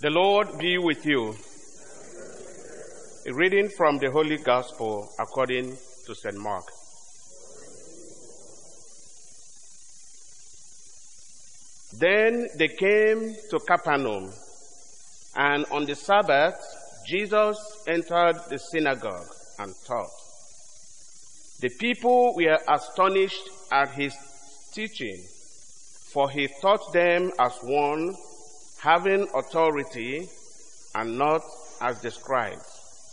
The Lord be with you. A reading from the Holy Gospel according to St. Mark. Then they came to Capernaum, and on the Sabbath, Jesus entered the synagogue and taught. The people were astonished at his teaching, for he taught them as one having authority and not as the scribes.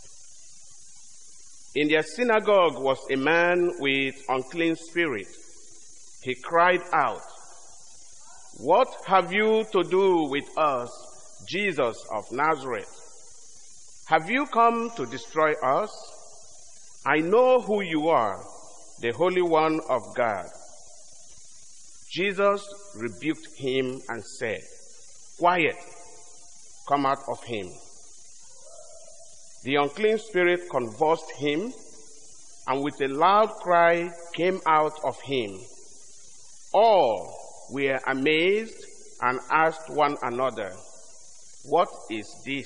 In their synagogue was a man with unclean spirit. He cried out, "What have you to do with us, Jesus of Nazareth? Have you come to destroy us? I know who you are, the Holy One of God." Jesus rebuked him and said, "Quiet, come out of him." The unclean spirit convulsed him, and with a loud cry came out of him. All were amazed and asked one another, "What is this?"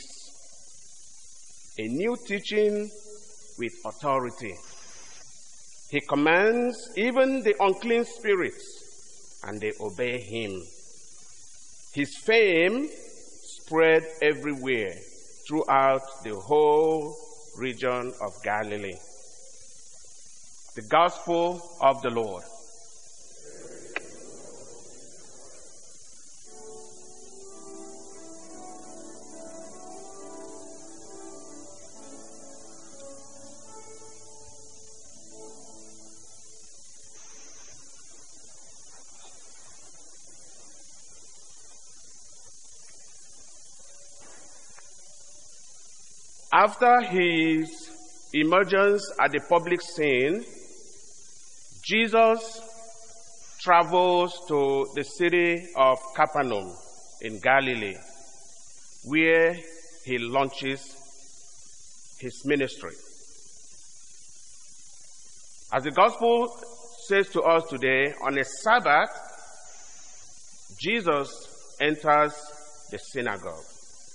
A new teaching with authority. He commands even the unclean spirits, and they obey him. His fame spread everywhere throughout the whole region of Galilee. The Gospel of the Lord. After his emergence at the public scene, Jesus travels to the city of Capernaum in Galilee, where he launches his ministry. As the gospel says to us today, on a Sabbath, Jesus enters the synagogue,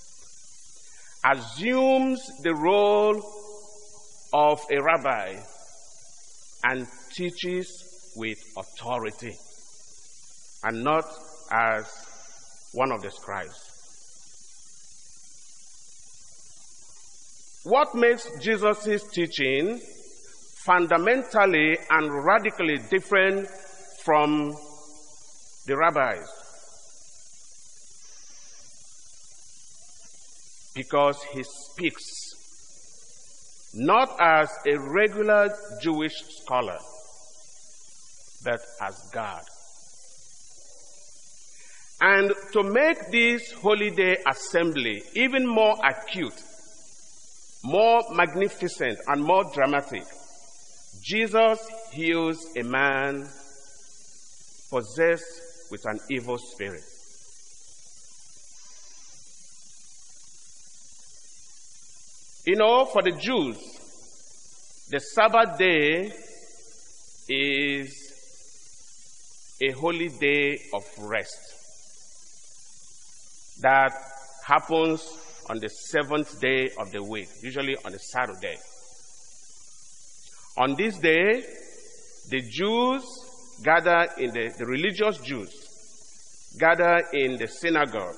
assumes the role of a rabbi, and teaches with authority, and not as one of the scribes. What makes Jesus' teaching fundamentally and radically different from the rabbis? Because he speaks not as a regular Jewish scholar, but as God. And to make this holiday assembly even more acute, more magnificent, and more dramatic, Jesus heals a man possessed with an evil spirit. You know, for the Jews, the Sabbath day is a holy day of rest that happens on the seventh day of the week, usually on a Saturday. On this day, the Jews gather the religious Jews gather in the synagogue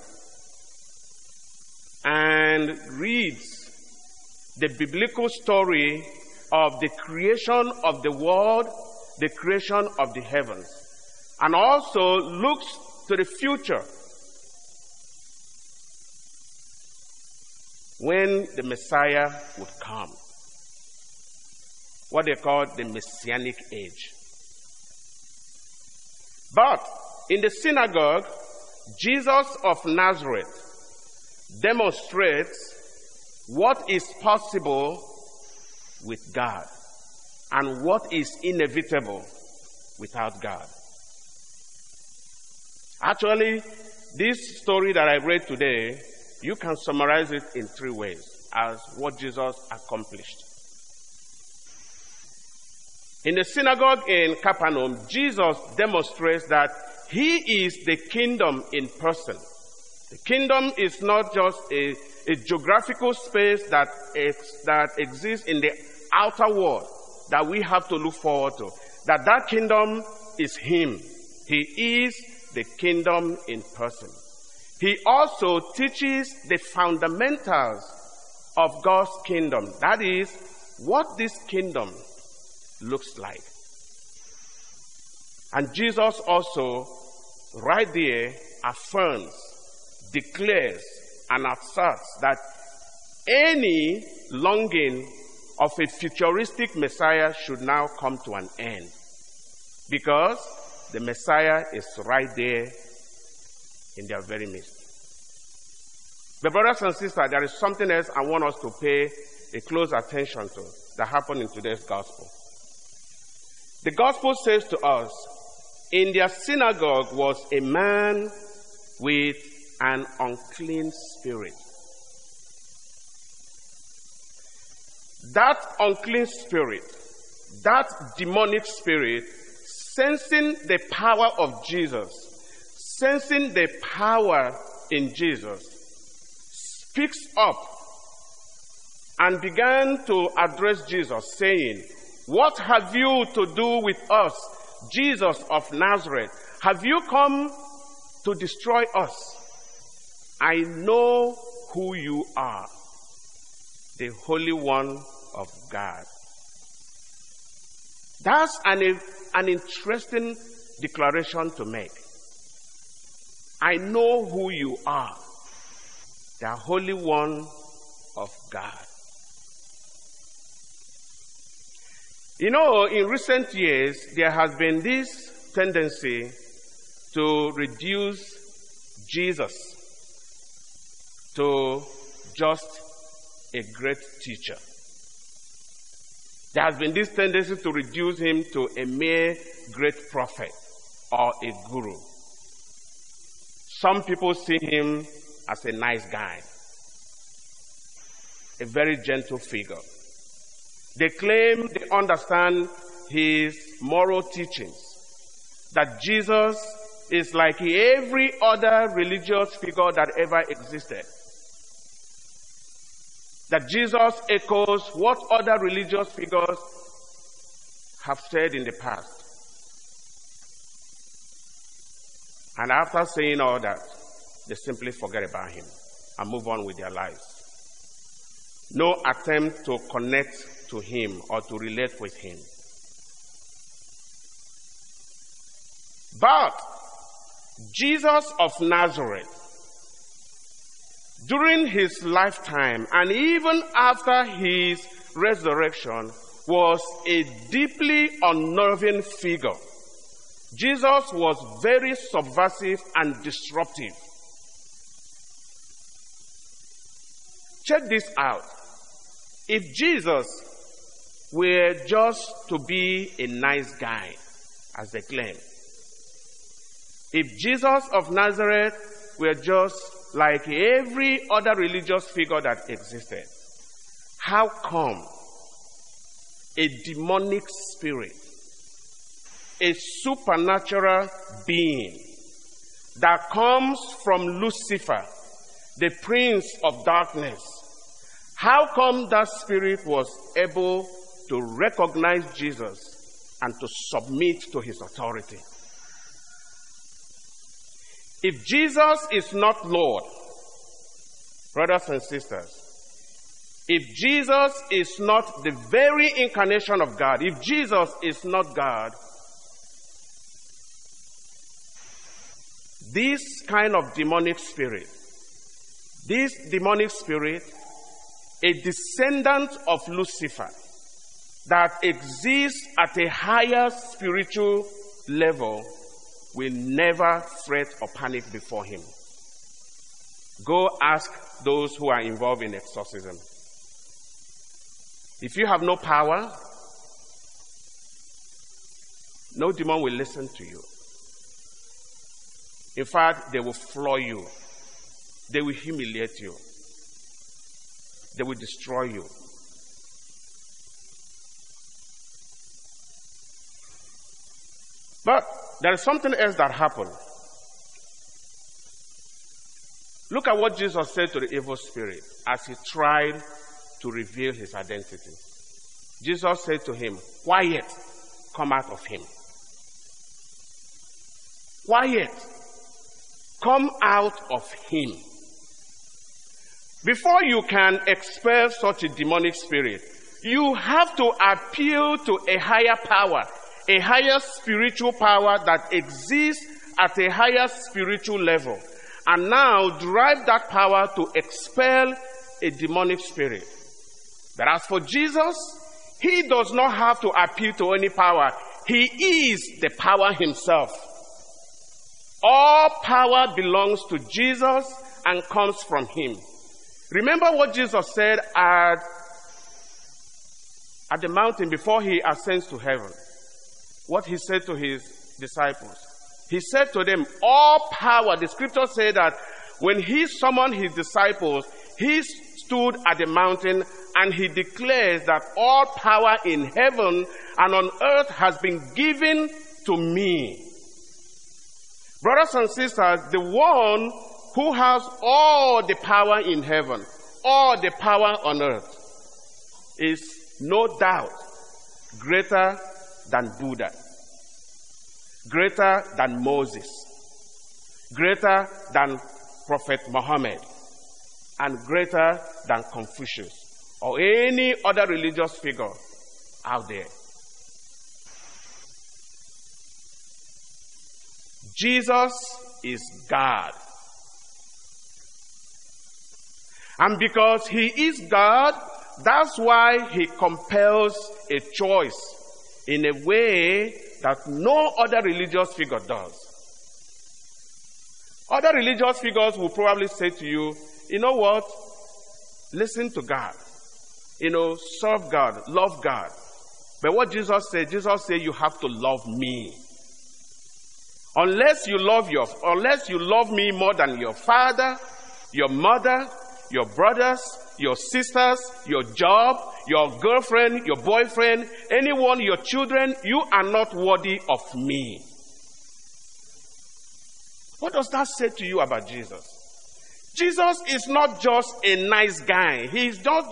and reads the biblical story of the creation of the world, the creation of the heavens, and also looks to the future when the Messiah would come, what they call the Messianic age. But in the synagogue, Jesus of Nazareth demonstrates what is possible with God and what is inevitable without God. Actually, this story that I read today, you can summarize it in three ways as what Jesus accomplished. In the synagogue in Capernaum, Jesus demonstrates that he is the kingdom in person. The kingdom is not just a geographical space that exists in the outer world that we have to look forward to. That kingdom is Him. He is the kingdom in person. He also teaches the fundamentals of God's kingdom. That is, what this kingdom looks like. And Jesus also, right there, affirms, declares, and asserts that any longing of a futuristic Messiah should now come to an end. Because the Messiah is right there in their very midst. But brothers and sisters, there is something else I want us to pay a close attention to that happened in today's gospel. The gospel says to us, in their synagogue was a man with an unclean spirit. That unclean spirit, that demonic spirit, sensing the power of Jesus, sensing the power in Jesus, speaks up and began to address Jesus, saying, "What have you to do with us, Jesus of Nazareth? Have you come to destroy us? I know who you are, the Holy One of God." That's an interesting declaration to make. I know who you are, the Holy One of God. You know, in recent years, there has been this tendency to reduce Jesus to just a great teacher. There has been this tendency to reduce him to a mere great prophet or a guru. Some people see him as a nice guy, a very gentle figure. They claim they understand his moral teachings, that Jesus is like every other religious figure that ever existed. That Jesus echoes what other religious figures have said in the past. And after saying all that, they simply forget about him and move on with their lives. No attempt to connect to him or to relate with him. But Jesus of Nazareth, during his lifetime and even after his resurrection, was a deeply unnerving figure. Jesus was very subversive and disruptive. Check this out. If Jesus were just to be a nice guy, as they claim, if Jesus of Nazareth were just like every other religious figure that existed, how come a demonic spirit, a supernatural being that comes from Lucifer, the prince of darkness, how come that spirit was able to recognize Jesus and to submit to his authority? If Jesus is not Lord, brothers and sisters, if Jesus is not the very incarnation of God, if Jesus is not God, this kind of demonic spirit, a descendant of Lucifer that exists at a higher spiritual level, will never fret or panic before him. Go ask those who are involved in exorcism. If you have no power, no demon will listen to you. In fact, they will floor you. They will humiliate you. They will destroy you. But there is something else that happened. Look at what Jesus said to the evil spirit as he tried to reveal his identity. Jesus said to him, "Quiet, come out of him." Quiet, come out of him. Before you can expel such a demonic spirit, you have to appeal to a higher power, a higher spiritual power that exists at a higher spiritual level, and now drive that power to expel a demonic spirit. But as for Jesus, he does not have to appeal to any power. He is the power himself. All power belongs to Jesus and comes from him. Remember what Jesus said at the mountain before he ascends to heaven. What he said to his disciples. He said to them, all power, the scripture said that when he summoned his disciples, he stood at the mountain and he declares that all power in heaven and on earth has been given to me. Brothers and sisters, the one who has all the power in heaven, all the power on earth, is no doubt greater than Buddha, greater than Moses, greater than Prophet Muhammad, and greater than Confucius or any other religious figure out there. Jesus is God. And because he is God, that's why he compels a choice in a way that no other religious figure does. Other religious figures will probably say to you, you know what? Listen to God. Serve God, love God. But what Jesus said you have to love me. Unless you love me more than your father, your mother, your brothers, your sisters, your job, your girlfriend, your boyfriend, anyone, your children, you are not worthy of me. What does that say to you about Jesus? Jesus is not just a nice guy. He's not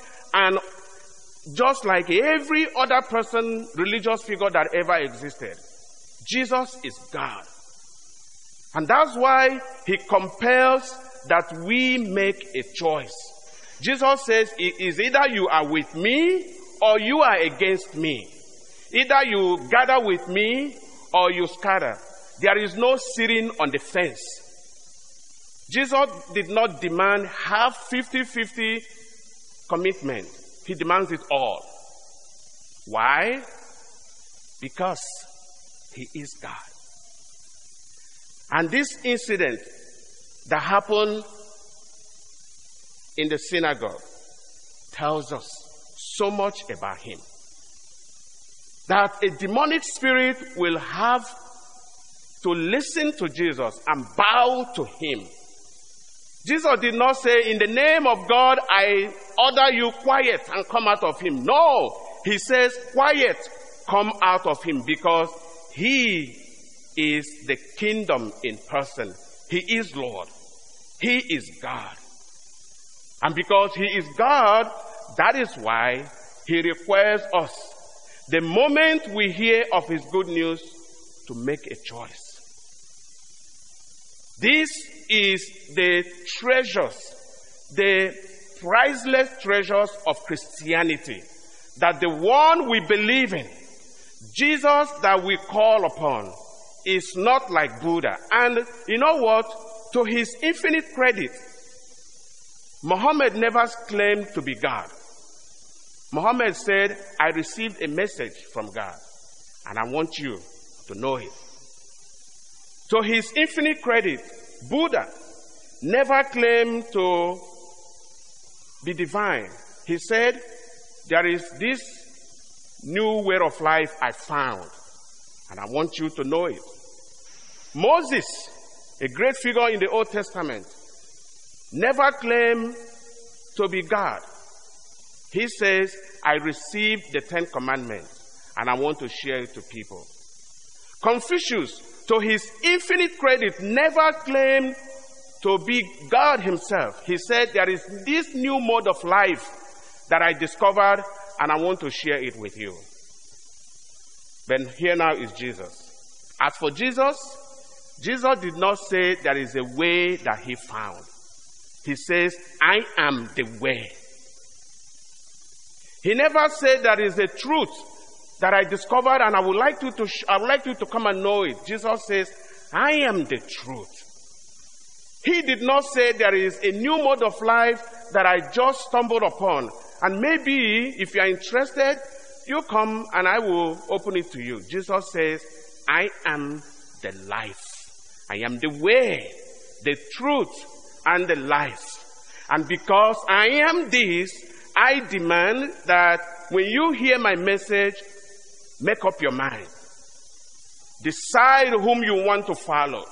just like every other person, religious figure that ever existed. Jesus is God. And that's why he compels that we make a choice. Jesus says, it is either you are with me or you are against me. Either you gather with me or you scatter. There is no sitting on the fence. Jesus did not demand half 50-50 commitment. He demands it all. Why? Because he is God. And this incident that happened in the synagogue tells us so much about him. That a demonic spirit will have to listen to Jesus and bow to him. Jesus did not say, in the name of God, I order you quiet and come out of him. No, he says, quiet, come out of him, because he is the kingdom in person. He is Lord. He is God. And because he is God, that is why he requires us, the moment we hear of his good news, to make a choice. This is the treasures, the priceless treasures of Christianity, that the one we believe in, Jesus that we call upon, is not like Buddha. And you know what? To his infinite credit, Muhammad never claimed to be God. Muhammad said, I received a message from God, and I want you to know it. To his infinite credit, Buddha never claimed to be divine. He said, there is this new way of life I found, and I want you to know it. Moses, a great figure in the Old Testament, never claimed to be God. He says, I received the 10 Commandments, and I want to share it to people. Confucius, to his infinite credit, never claimed to be God himself. He said, there is this new mode of life that I discovered, and I want to share it with you. But here now is Jesus. As for Jesus, Jesus did not say there is a way that he found. He says, I am the way. He never said there is a truth that I discovered and I would like you to come and know it. Jesus says, I am the truth. He did not say there is a new mode of life that I just stumbled upon. And maybe if you are interested, you come and I will open it to you. Jesus says, I am the life. I am the way, the truth, and the life. And because I am this, I demand that when you hear my message, make up your mind. Decide whom you want to follow.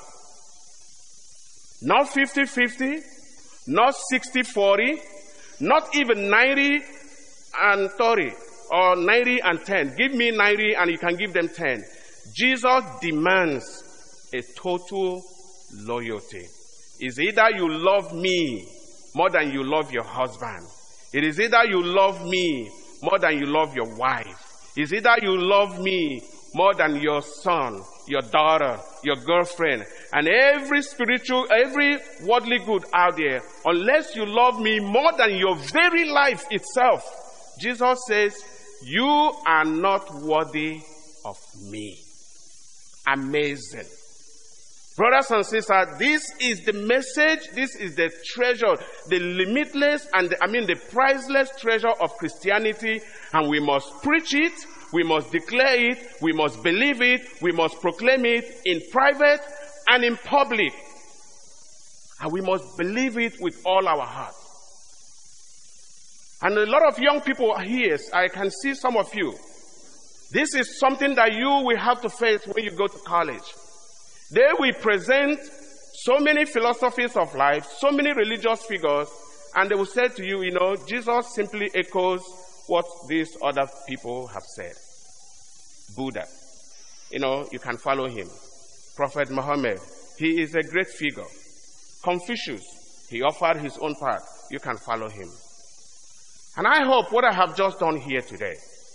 Not 50-50, not 60-40, not even 90 and 30, or 90 and 10. Give me 90 and you can give them 10. Jesus demands a total loyalty. It's either you love me more than you love your husband. It is either you love me more than you love your wife. It's either you love me more than your son, your daughter, your girlfriend, and every worldly good out there. Unless you love me more than your very life itself, Jesus says, you are not worthy of me. Amazing. Brothers and sisters, this is the message, this is the treasure, the limitless and the priceless treasure of Christianity, and we must preach it, we must declare it, we must believe it, we must proclaim it in private and in public. And we must believe it with all our heart. And a lot of young people are here, I can see some of you. This is something that you will have to face when you go to college. They will present so many philosophies of life, so many religious figures, and they will say to you, Jesus simply echoes what these other people have said. Buddha, you can follow him. Prophet Muhammad, he is a great figure. Confucius, he offered his own path. You can follow him. And I hope what I have just done here today,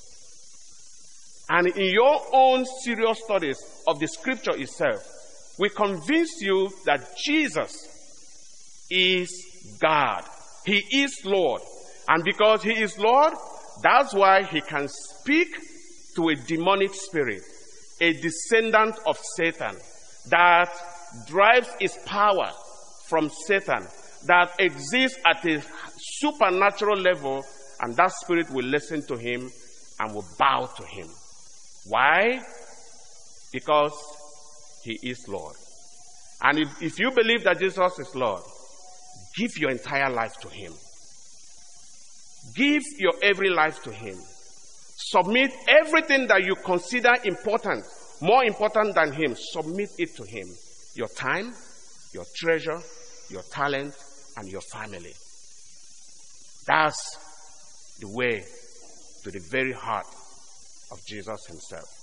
and in your own serious studies of the scripture itself, will convince you that Jesus is God. He is Lord. And because he is Lord, that's why he can speak to a demonic spirit, a descendant of Satan, that drives its power from Satan, that exists at a supernatural level, and that spirit will listen to him and will bow to him. Why? Because he is Lord. And if you believe that Jesus is Lord, give your entire life to him. Give your every life to him. Submit everything that you consider important, more important than him. Submit it to him. Your time, your treasure, your talent, and your family. That's the way to the very heart of Jesus himself.